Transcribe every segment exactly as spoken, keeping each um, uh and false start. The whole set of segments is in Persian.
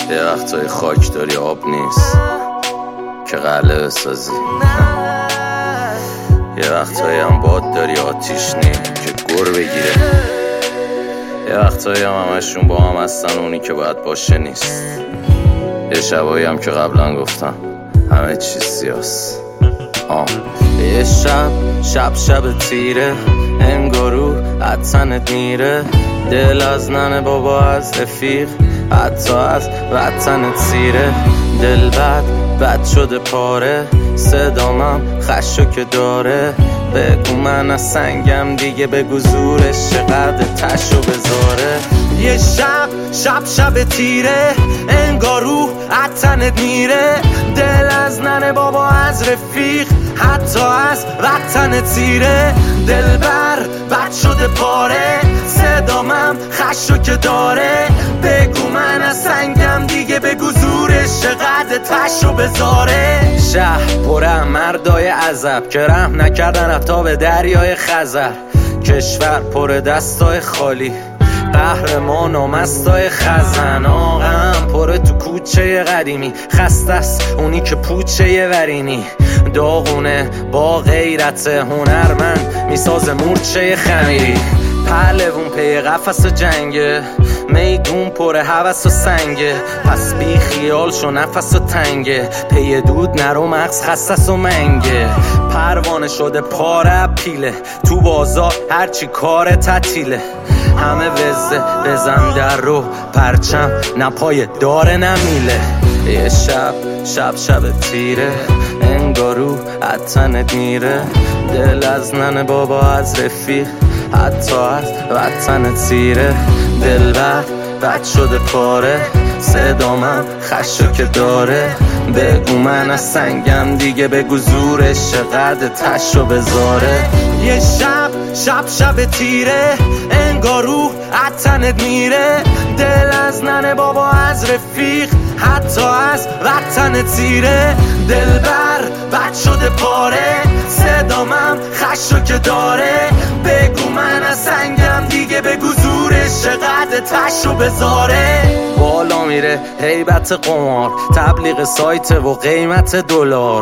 یه وقتای خاک داری آب نیست که قلعه بسازی، یه وقتایی هم باد داری آتیش نی که گر بگیره، یه وقتایی هم همشون با هم هستن اونی که باید باشه نیست، یه شبایی هم که قبلا گفتم همه چیز سیاست. آه. یه شب شب شب تیره انگارو عطنت میره، دل از ننه بابا از رفیق حتی از وطنت سیره، دل بد بد شده پاره، صدامم خشو که داره، بگو من از سنگم دیگه، بگو زورش چقدر تشو بذاره. یه شب شب شب تیره انگارو عطنت میره، دل از ننه بابا از رفیق حتی از وطنت سیره، دل بر بد شده پاره، صدامم خشو که داره، بگو من از سنگم دیگه، بگو زورش چقدر تشو بذاره. شهر پره مردای عذب که رحم نکردن حتی به دریای خزر، کشور پر دستای خالی، قهرمان و مستای خزن، آقام پره تو کوچه قدیمی، خسته است اونی که پوچه ورینی، داغونه با غیرت هنرمند میساز مورچه خمیری، پهلوون پی قفس جنگه، میدون پر هوس و سنگه، پس بی خیال شو نفس و تنگه، پی دود نرو مغز خصص و منگه، پروانه شده پاره پیله، تو بازار هرچی کار تعطیله، همه وزه بزن در رو پرچم نپای داره نمیله. یه شب شب شب تیره انگارو عطنت میره، دل از ننه بابا از رفیق حتی از وطنت سیره، دل بد بد شده پاره، صدامم خشو که داره، بگو من از سنگم دیگه، بگو زورش چقدر تشو بذاره. یه شب شب شب تیره انگارو عطنت میره، دل از ننه بابا از رفیق حتی از وطنت سیره، دل بر بد شده پاره، صدامم خشو که داره، بگو من از سنگم دیگه، بگو زورش چقدر تشو بذاره. بالا میره هیبت قمار، تبلیغ سایت و قیمت دلار،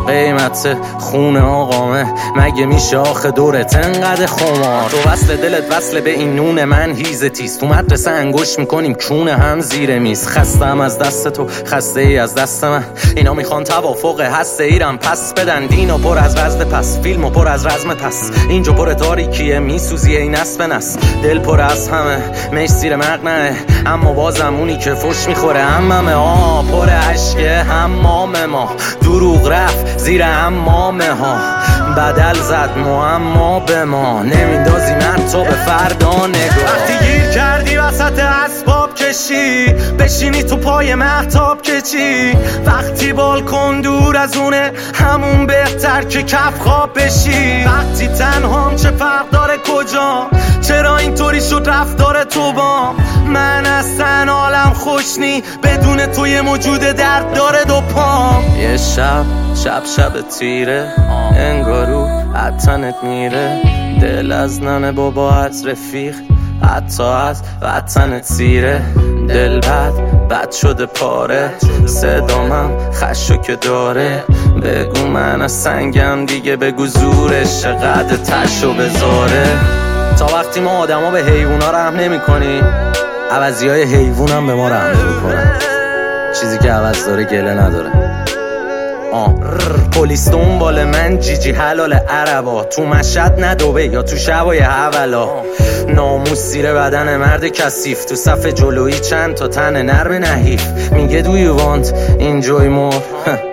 قیمت خون آقامه مگه میشه آخه دورت انقدر خمار، تو وصل دلت وصل به این نون من هیزه تیز، تو مدرسه انگوش میکنیم کونه هم زیر میز، خستم از دست تو خسته ای از دست من، اینا میخوان توافق هسته ایرم پس بدن، دینو پر از وزد پس، فیلمو پر از رزم پس، اینجا پر تاریکیه میسوزی این نسب نس، دل پر از همه میش زیر مقنعه، اما بازم اونی که فش میخوره هممه، آه پر عشقه حمام ما، دروغ رفت زیر حمامه ها، بدل زد معما به ما، نمیندازی من تو به فردا نگاه. وقتی گیر کردی وسط اسباب کشی، بشینی تو پای مهتاب کچی، وقتی بالکن دور از اونه همون بهتر که کف خواب بشی، وقتی تنهام چه فرق داره کجا، چرا اینطوری شد رفتار تو با من، اصلا حالم خوش نی بدون تو، یه موجود درد داره دو پام. یه شب شب شب تیره انگارو عطنت میره، دل از ننه بابا از رفیق حتی از وطنت سیره، دل بد بد شده پاره، صدامم خشو که داره، بگو من از سنگم دیگه، بگو زورش چقدر تشو بذاره. تا وقتی ما آدما به حیوونا رحم نمی کنیم، عوضی های حیوون هم به ما رحم نمی کنن، چیزی که عوض داره گله نداره. آه پلیس دنبال من جیجی حلال عربا، تو مشهد ندوبه یا تو شبای اولا، ناموس زیر بدن مرد کثیف، تو صف جلویی چند تا تن نرم نحیف، میگه do you want enjoy more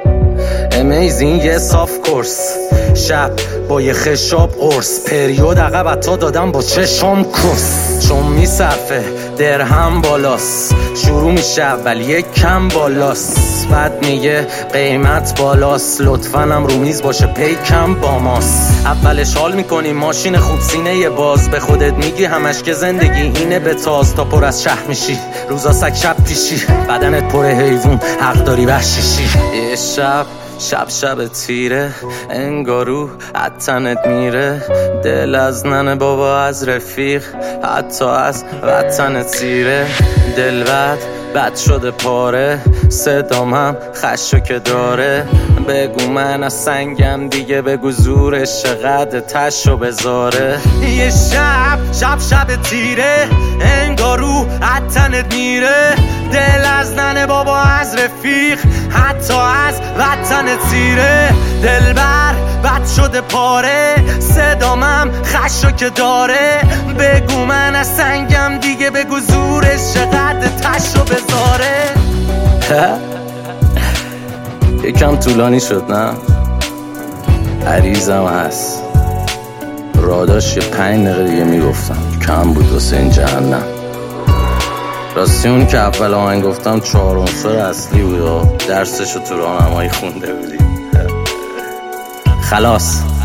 amazing yes of course، شب با یه خشاب قرص، پریود عقب تا دادم با چشم کس، چون میصرفه درهم بالاست، شروع میشه اول یک کم بالاست، بعد میگه قیمت بالاست، لطفاً هم رو میز باشه پیکم با ماست، اولش حال میکنی ماشین خوب سینه یه باز، به خودت میگی همش که زندگی اینه به تاز، تا پر از شهر میشی روزا سگ شب پیشی، بدنت پر حیوون حق داری وحشیشی. یه شب شب شب تیره انگارو عطنت میره، دل از ننه بابا از رفیق حتی از وطنت سیره، دل بد بد شده پاره صدامم خشو که داره بگو من از سنگم دیگه بگو زورش چقدر تشو بذاره یه شب شب شب تیره انگار رو عطنت میره دل از ننه بابا از رفیق حتی از وطنت سیره دلبر بد شده پاره صدامم خشو که داره بگو من از سنگم دیگه بگو زورش چقدر تشو بذاره یکم طولانی شد نه؟ عریضم هست راداش یه پنج دقیقه دیگه میگفتم کم بود واسه این جهنم راستی اون که اول آهنگ گفتم چهار عنصر اصلی بود و درسشو تو راهنمایی خونده بودی خلاص